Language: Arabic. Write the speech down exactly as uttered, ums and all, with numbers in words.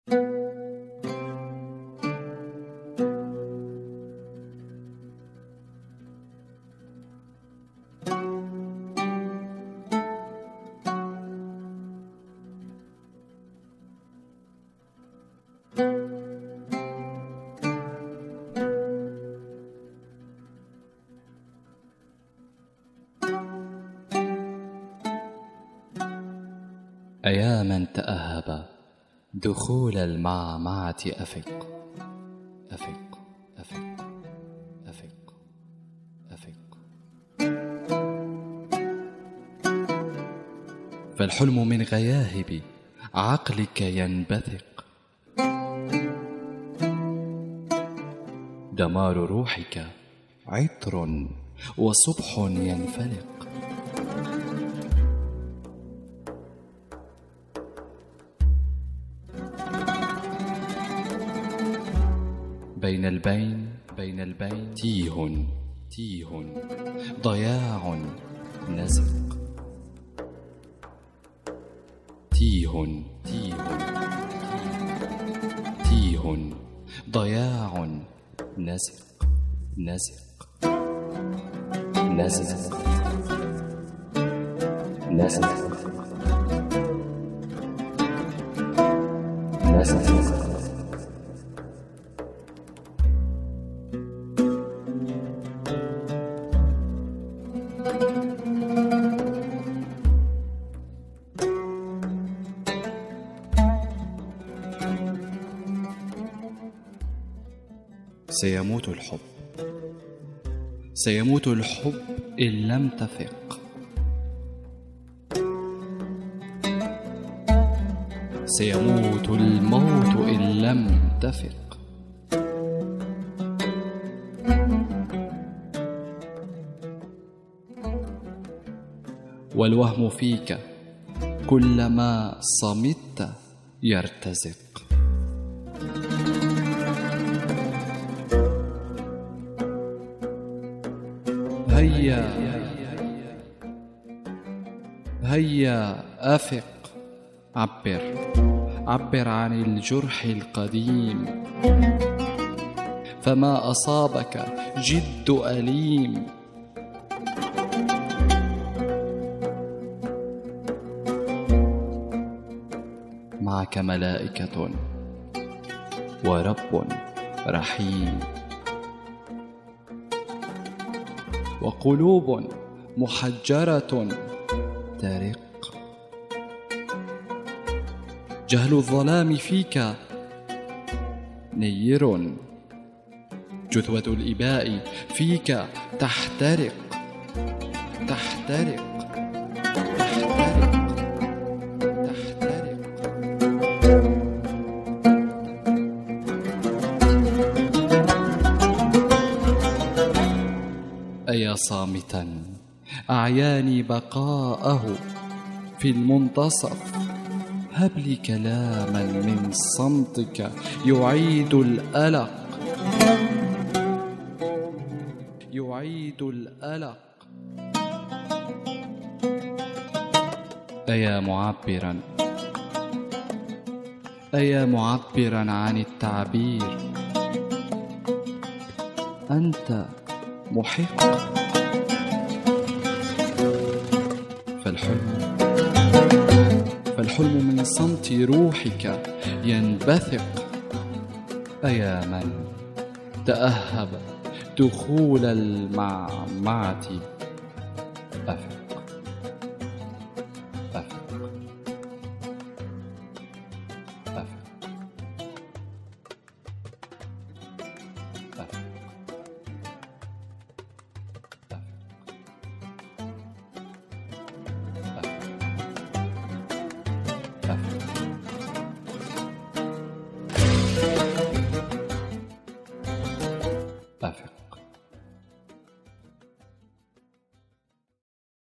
أيا من تأهب دخول المعمعة أفق أفق أفق أفق أفق، فالحلم من غياهب عقلك ينبثق، دمار روحك عطر وصبح ينفلق، بين البين بين البين تيه تيه ضياع نزق، تيه تيه تيه ضياع نزق نزق نزق نزق نزق. سيموت الحب، سيموت الحب إن لم تفق، سيموت الموت إن لم تفق، والوهم فيك كلما صمت يرتزق. هيا هيا أفق، عبر عبر عن الجرح القديم، فما أصابك جد أليم، معك ملائكة ورب رحيم، وقلوب محجرة ترق، جهل الظلام فيك نير، جثوة الإباء فيك تحترق تحترق تحترق تحترق. أيا صامتا أعياني بقاءه في المنتصف، هب لي كلاما من صمتك يعيد الألق يعيد الألق. أيا معبرا أيا معبرا عن التعبير، أنت محق، فالحلم فالحلم من صمت روحك ينبثق. أيا من تأهب دخول المعمعة